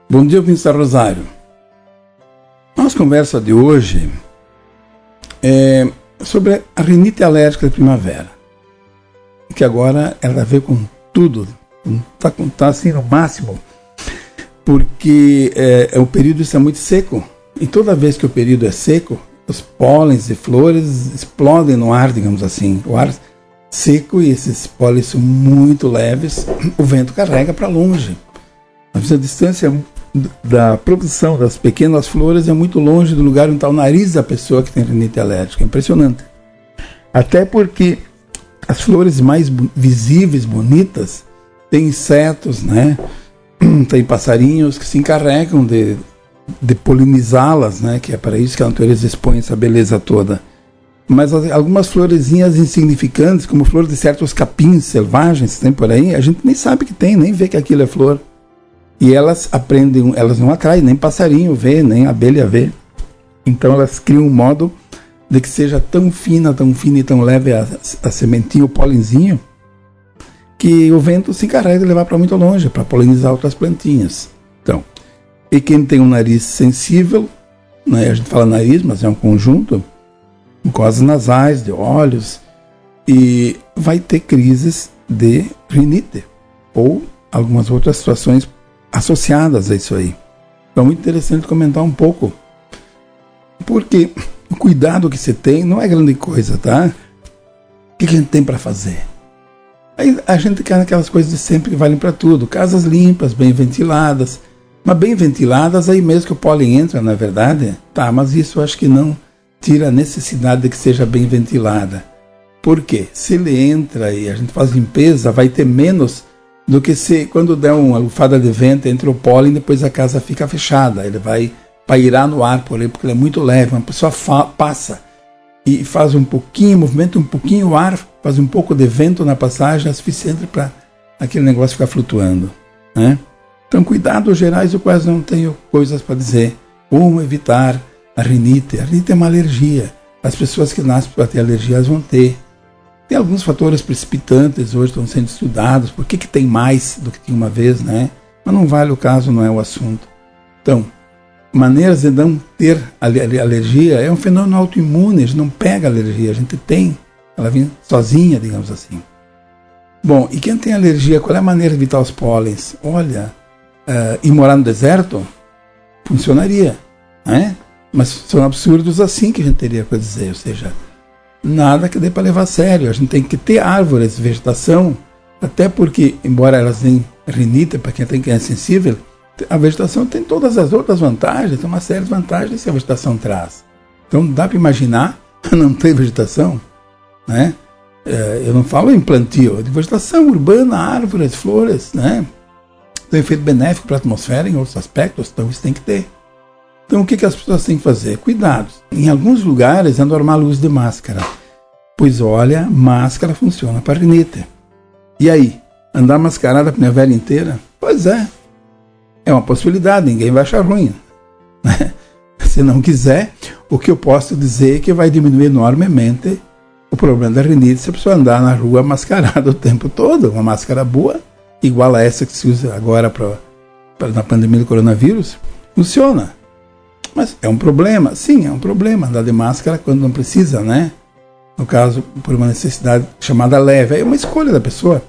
Bom dia, ouvintes da Rosário. Nossa conversa de hoje é sobre a rinite alérgica da primavera, que agora ela vê com tudo, está assim no máximo, porque o período está muito seco, e toda vez que o período é seco, os pólens e flores explodem no ar, digamos assim, o ar seco, e esses pólens são muito leves, o vento carrega para longe. A distância da produção das pequenas flores é muito longe do lugar onde está o nariz da pessoa que tem rinite alérgica. É impressionante. Até porque as flores mais visíveis, bonitas, têm insetos, né? Tem passarinhos que se encarregam de polinizá-las, né? Que é para isso que a natureza expõe essa beleza toda. Mas algumas florezinhas insignificantes, como flores de certos capins selvagens que tem por aí, a gente nem sabe que tem, nem vê que aquilo é flor. E elas aprendem, elas não atraem, nem passarinho vê, nem abelha vê. Então elas criam um modo de que seja tão fina e tão leve a sementinha, o pólenzinho, que o vento se encarrega de levar para muito longe, para polinizar outras plantinhas. Então, e quem tem um nariz sensível, né, a gente fala nariz, mas é um conjunto, mucosas nasais, de olhos, e vai ter crises de rinite, ou algumas outras situações associadas a isso aí. Então é muito interessante comentar um pouco, porque o cuidado que você tem não é grande coisa, tá? O que a gente tem para fazer? Aí a gente quer aquelas coisas de sempre que valem para tudo, casas limpas, bem ventiladas, mas bem ventiladas aí mesmo que o pólen entra, na verdade, tá, mas isso eu acho que não tira a necessidade de que seja bem ventilada. Por quê? Se ele entra e a gente faz limpeza, vai ter menos do que se quando der uma lufada de vento entre o pólen, depois a casa fica fechada. Ele vai pairar no ar, por aí, porque ele é muito leve. Uma pessoa passa e faz um pouquinho, movimenta um pouquinho o ar, faz um pouco de vento na passagem, é suficiente para aquele negócio ficar flutuando, né? Então, cuidados gerais eu quase não tenho coisas para dizer. Como evitar a rinite? A rinite é uma alergia. As pessoas que nascem para ter alergia, elas vão ter. Tem alguns fatores precipitantes, hoje estão sendo estudados, por que tem mais do que tinha uma vez, né? Mas não vale o caso, não é o assunto. Então, maneiras de não ter alergia é um fenômeno autoimune, a gente não pega alergia, a gente tem, ela vem sozinha, digamos assim. Bom, e quem tem alergia, qual é a maneira de evitar os pólens? Olha, ir morar no deserto funcionaria, né? Mas são absurdos assim que a gente teria para dizer, ou seja, nada que dê para levar a sério. A gente tem que ter árvores, vegetação, até porque, embora elas tenham rinite, para quem é sensível, a vegetação tem todas as outras vantagens, tem uma série de vantagens que a vegetação traz. Então dá para imaginar não ter vegetação, né? Eu não falo em plantio, de vegetação urbana, árvores, flores, né? Tem efeito benéfico para a atmosfera em outros aspectos, então isso tem que ter. Então o que as pessoas têm que fazer? Cuidados. Em alguns lugares é normal o uso de máscara. Pois olha, máscara funciona para rinite. E aí? Andar mascarado a primavera inteira? Pois é. É uma possibilidade, ninguém vai achar ruim. Se não quiser, o que eu posso dizer é que vai diminuir enormemente o problema da rinite se a pessoa andar na rua mascarada o tempo todo. Uma máscara boa, igual a essa que se usa agora na pandemia do coronavírus, funciona. Mas é um problema? Sim, é um problema andar de máscara quando não precisa, né? No caso, por uma necessidade chamada leve. É uma escolha da pessoa.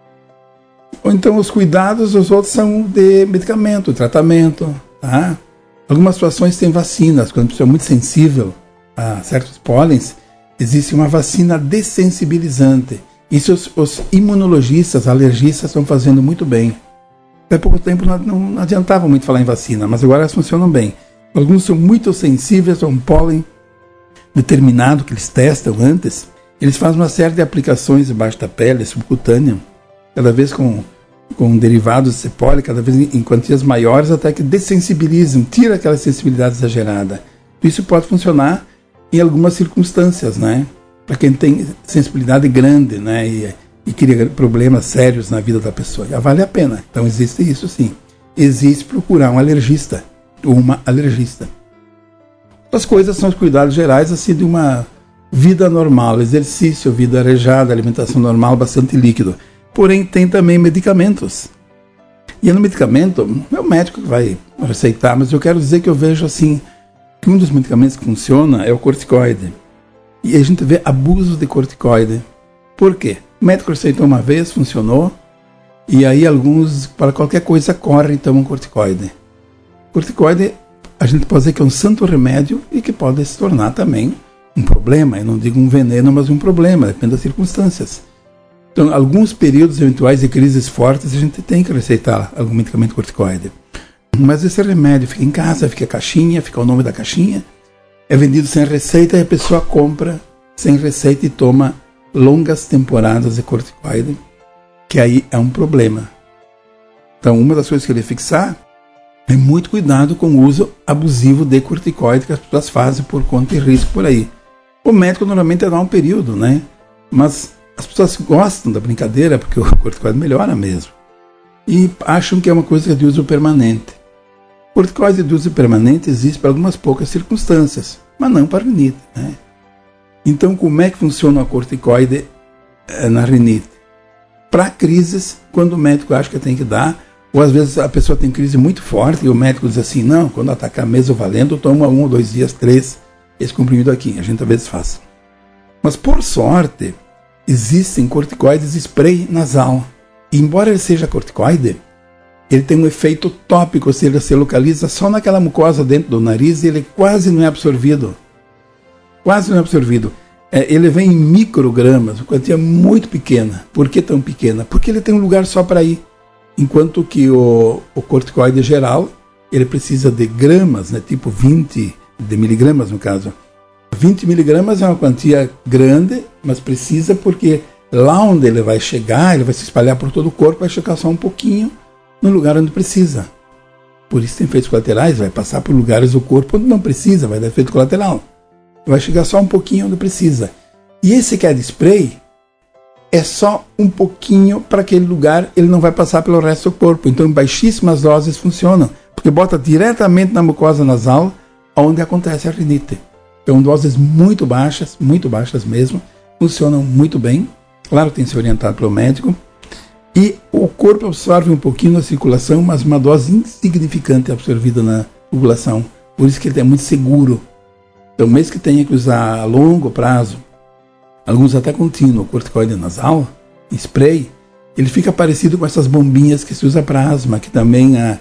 Ou então os cuidados, os outros são de medicamento, tratamento, tá? Algumas situações têm vacinas. Quando a pessoa é muito sensível a certos pólens, existe uma vacina dessensibilizante. Isso os imunologistas, alergistas estão fazendo muito bem. Até pouco tempo não adiantava muito falar em vacina, mas agora elas funcionam bem. Alguns são muito sensíveis a um pólen determinado que eles testam antes. Eles fazem uma série de aplicações debaixo da pele, subcutânea, cada vez com derivados desse pólen, cada vez em quantias maiores, até que dessensibilizam, tira aquela sensibilidade exagerada. Isso pode funcionar em algumas circunstâncias, né? Para quem tem sensibilidade grande, né? E cria problemas sérios na vida da pessoa. Já vale a pena. Então existe isso sim. Existe procurar um alergista ou uma alergista. As coisas são os cuidados gerais assim de uma vida normal, exercício, vida arejada, alimentação normal, bastante líquido. Porém, tem também medicamentos. E no medicamento, é o médico que vai receitar, mas eu quero dizer que eu vejo assim, que um dos medicamentos que funciona é o corticoide. E a gente vê abuso de corticoide. Por quê? O médico receitou uma vez, funcionou, e aí alguns, para qualquer coisa, correm e tomam corticoide. Corticoide, a gente pode dizer que é um santo remédio e que pode se tornar também um problema. Eu não digo um veneno, mas um problema, depende das circunstâncias. Então, alguns períodos eventuais de crises fortes, a gente tem que receitar algum medicamento corticoide. Mas esse remédio fica em casa, fica a caixinha, fica o nome da caixinha, é vendido sem receita e a pessoa compra sem receita e toma longas temporadas de corticoide, que aí é um problema. Então, uma das coisas que eu queria fixar é muito cuidado com o uso abusivo de corticoide que as pessoas fazem por conta e risco por aí. O médico normalmente dá um período, né? Mas as pessoas gostam da brincadeira porque o corticoide melhora mesmo. E acham que é uma coisa de uso permanente. O corticoide de uso permanente existe para algumas poucas circunstâncias, mas não para rinite, né? Então, como é que funciona o corticoide na rinite? Para crises, quando o médico acha que tem que dar, ou às vezes a pessoa tem crise muito forte e o médico diz assim, não, quando atacar mesmo valendo, toma 1 ou 2 dias, 3, esse comprimido aqui. A gente às vezes faz. Mas, por sorte, existem corticoides spray nasal. E, embora ele seja corticoide, ele tem um efeito tópico, ou seja, ele se localiza só naquela mucosa dentro do nariz e ele quase não é absorvido. Quase não é absorvido. Ele vem em microgramas, uma quantia muito pequena. Por que tão pequena? Porque ele tem um lugar só para ir. Enquanto que o corticoide geral, ele precisa de gramas, né, tipo 20 de miligramas no caso. 20 miligramas é uma quantia grande, mas precisa porque lá onde ele vai chegar, ele vai se espalhar por todo o corpo, vai chegar só um pouquinho no lugar onde precisa. Por isso tem efeitos colaterais, vai passar por lugares do corpo onde não precisa, vai dar efeito colateral. Vai chegar só um pouquinho onde precisa. E esse que é de spray é só um pouquinho para aquele lugar, ele não vai passar pelo resto do corpo. Então, em baixíssimas doses funcionam, porque bota diretamente na mucosa nasal, onde acontece a rinite. Então, doses muito baixas mesmo, funcionam muito bem. Claro, tem que ser orientado pelo médico. E o corpo absorve um pouquinho na circulação, mas uma dose insignificante é absorvida na população. Por isso que ele é muito seguro. Então, mesmo que tenha que usar a longo prazo, alguns até contínuo, corticoide nasal, spray, ele fica parecido com essas bombinhas que se usa para asma, que também é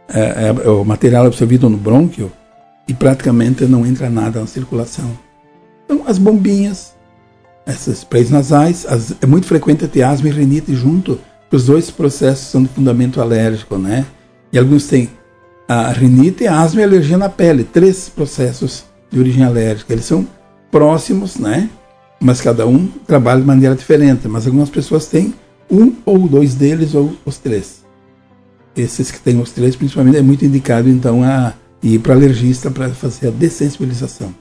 o material absorvido no brônquio e praticamente não entra nada na circulação. Então, as bombinhas, esses sprays nasais, é muito frequente ter asma e rinite junto, porque os dois processos são de fundamento alérgico, né? E alguns têm a rinite, a asma e a alergia na pele, 3 processos de origem alérgica. Eles são próximos, né? Mas cada um trabalha de maneira diferente. Mas algumas pessoas têm 1 ou 2 deles, ou os 3. Esses que têm os 3, principalmente, é muito indicado, então, a ir para alergista para fazer a dessensibilização.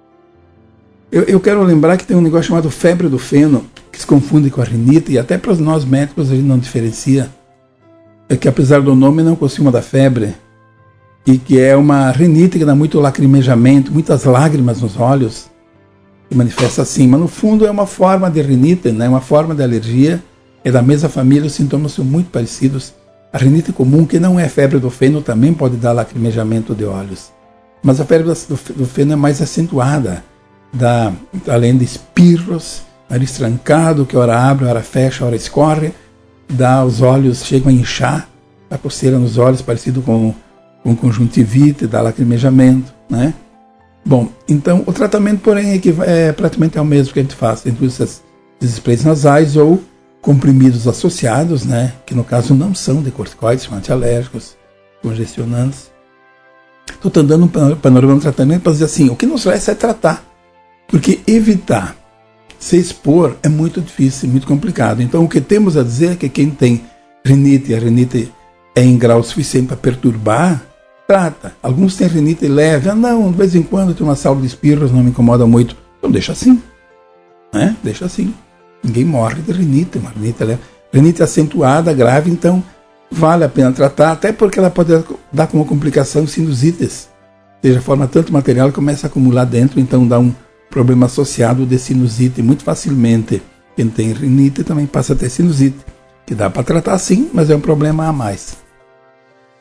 Eu quero lembrar que tem um negócio chamado febre do feno, que se confunde com a rinite, e até para nós médicos a gente não diferencia. É que apesar do nome não costuma dar febre, e que é uma rinite que dá muito lacrimejamento, muitas lágrimas nos olhos, que manifesta assim, mas no fundo é uma forma de rinite, né? Uma forma de alergia, é da mesma família, os sintomas são muito parecidos. A rinite comum, que não é febre do feno, também pode dar lacrimejamento de olhos, mas a febre do feno é mais acentuada, além de espirros, nariz trancado, que hora abre, hora fecha, hora escorre, os olhos chegam a inchar, a coceira nos olhos, parecido com conjuntivite, dá lacrimejamento, né? Bom, então o tratamento, porém, praticamente é o mesmo que a gente faz, entre esses sprays nasais ou comprimidos associados, né? Que no caso não são de corticoides, são antialérgicos, congestionantes. Estou dando um panorama do tratamento para dizer assim, o que nos resta é tratar, porque evitar se expor é muito difícil, muito complicado. Então o que temos a dizer é que quem tem rinite, e a rinite é em grau suficiente para perturbar, trata. Alguns têm rinite leve, não, de vez em quando tem uma salva de espirros, não me incomoda muito. Então deixa assim, né? Deixa assim. Ninguém morre de rinite, uma rinite leve. Rinite acentuada, grave, então vale a pena tratar, até porque ela pode dar como complicação sinusites. Ou seja, forma tanto material que começa a acumular dentro, então dá um problema associado de sinusite muito facilmente. Quem tem rinite também passa a ter sinusite, que dá para tratar sim, mas é um problema a mais.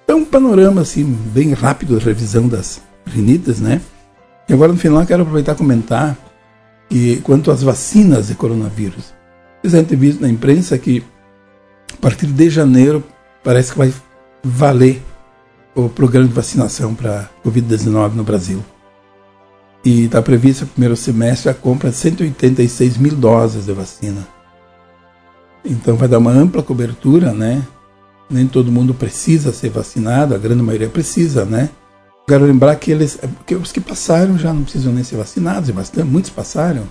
Então, um panorama assim, bem rápido, revisão das rinites, né? E agora, no final, eu quero aproveitar e comentar que, quanto às vacinas de coronavírus. Vocês devem ter visto na imprensa que, a partir de janeiro, parece que vai valer o programa de vacinação para Covid-19 no Brasil. E está previsto no primeiro semestre a compra de 186 mil doses de vacina. Então vai dar uma ampla cobertura, né? Nem todo mundo precisa ser vacinado, a grande maioria precisa, né? Quero lembrar que os que passaram já não precisam nem ser vacinados, muitos passaram.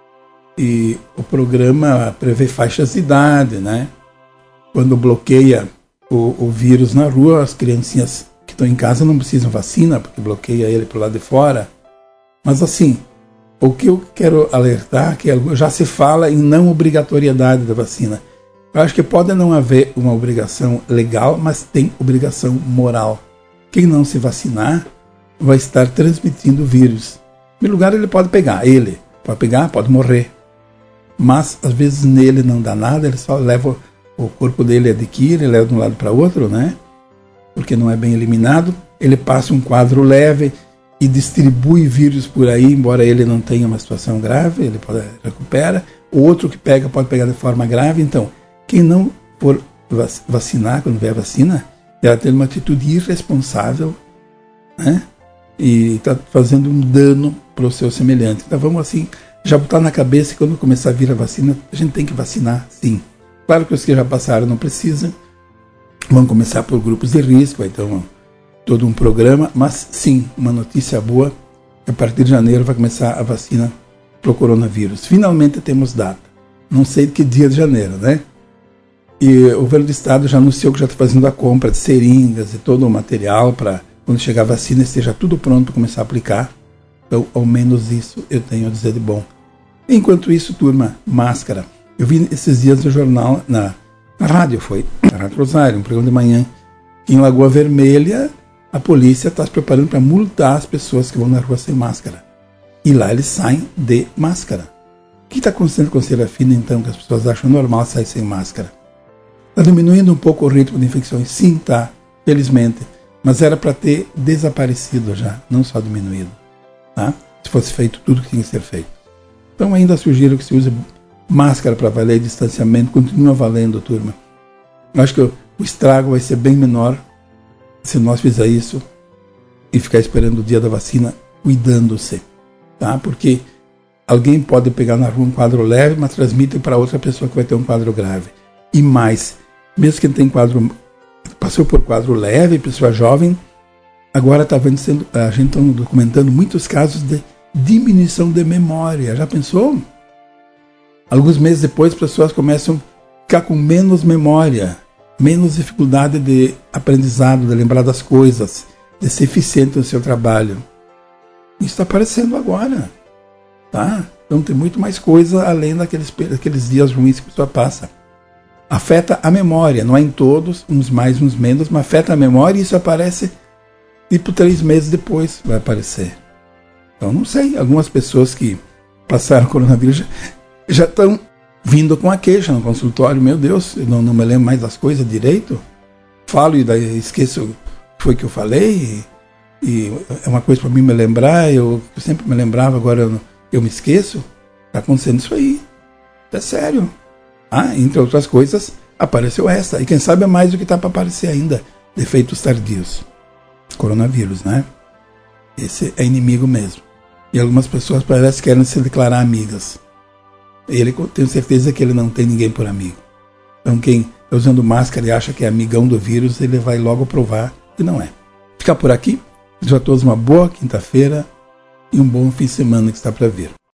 E o programa prevê faixas de idade, né? Quando bloqueia o vírus na rua, as criancinhas que estão em casa não precisam vacina, porque bloqueia ele para o lado de fora. Mas assim, o que eu quero alertar é que já se fala em não obrigatoriedade da vacina. Eu acho que pode não haver uma obrigação legal, mas tem obrigação moral. Quem não se vacinar vai estar transmitindo o vírus. Em primeiro lugar, ele pode pegar, pode morrer. Mas, às vezes, nele não dá nada, ele só leva, o corpo dele adquire, leva de um lado para o outro, né? Porque não é bem eliminado. Ele passa um quadro leve e distribui vírus por aí, embora ele não tenha uma situação grave, ele recupera. O outro que pega pode pegar de forma grave. Então, quem não for vacinar, quando vier a vacina, ela tem uma atitude irresponsável, né? E está fazendo um dano para o seu semelhante. Então vamos assim, já botar na cabeça que quando começar a vir a vacina, a gente tem que vacinar, sim. Claro que os que já passaram não precisam, vão começar por grupos de risco, então todo um programa, mas sim, uma notícia boa, a partir de janeiro vai começar a vacina para o coronavírus. Finalmente temos data, não sei de que dia de janeiro, né? E o governo do estado já anunciou que já está fazendo a compra de seringas e todo o material para, quando chegar a vacina, esteja tudo pronto para começar a aplicar. Então, ao menos isso eu tenho a dizer de bom. Enquanto isso, turma, máscara. Eu vi esses dias no jornal, na rádio, na Rádio Rosário, um programa de manhã, que em Lagoa Vermelha, a polícia está se preparando para multar as pessoas que vão na rua sem máscara. E lá eles saem de máscara. O que está acontecendo com a Serafina, então, que as pessoas acham normal sair sem máscara? Está diminuindo um pouco o ritmo de infecções? Sim, está, felizmente. Mas era para ter desaparecido já, não só diminuído. Tá? Se fosse feito tudo que tinha que ser feito. Então ainda sugiro que se use máscara para valer distanciamento, continua valendo, turma. Eu acho que o estrago vai ser bem menor se nós fizer isso e ficar esperando o dia da vacina cuidando-se. Tá? Porque alguém pode pegar na rua um quadro leve, mas transmite para outra pessoa que vai ter um quadro grave. E mais, mesmo quem tem passou por quadro leve, pessoa jovem, agora está vendo a gente está documentando muitos casos de diminuição de memória. Já pensou? Alguns meses depois, as pessoas começam a ficar com menos memória, menos dificuldade de aprendizado, de lembrar das coisas, de ser eficiente no seu trabalho. Isso está aparecendo agora. Tá? Então tem muito mais coisa além daqueles dias ruins que a pessoa passa. Afeta a memória, não é em todos, uns mais, uns menos, mas afeta a memória e isso aparece tipo 3 meses depois vai aparecer. Então não sei, algumas pessoas que passaram coronavírus já estão vindo com a queixa no consultório. Meu Deus, eu não me lembro mais das coisas direito, falo e daí esqueço o que foi que eu falei e é uma coisa para mim me lembrar, eu sempre me lembrava, agora eu me esqueço. Está acontecendo isso aí, é sério. Entre outras coisas, apareceu essa. E quem sabe é mais do que está para aparecer ainda. Defeitos tardios. Coronavírus, né? Esse é inimigo mesmo. E algumas pessoas parecem que querem se declarar amigas. Ele, tenho certeza que ele não tem ninguém por amigo. Então quem está usando máscara e acha que é amigão do vírus, ele vai logo provar que não é. Ficar por aqui. Desejo a todos uma boa quinta-feira e um bom fim de semana que está para vir.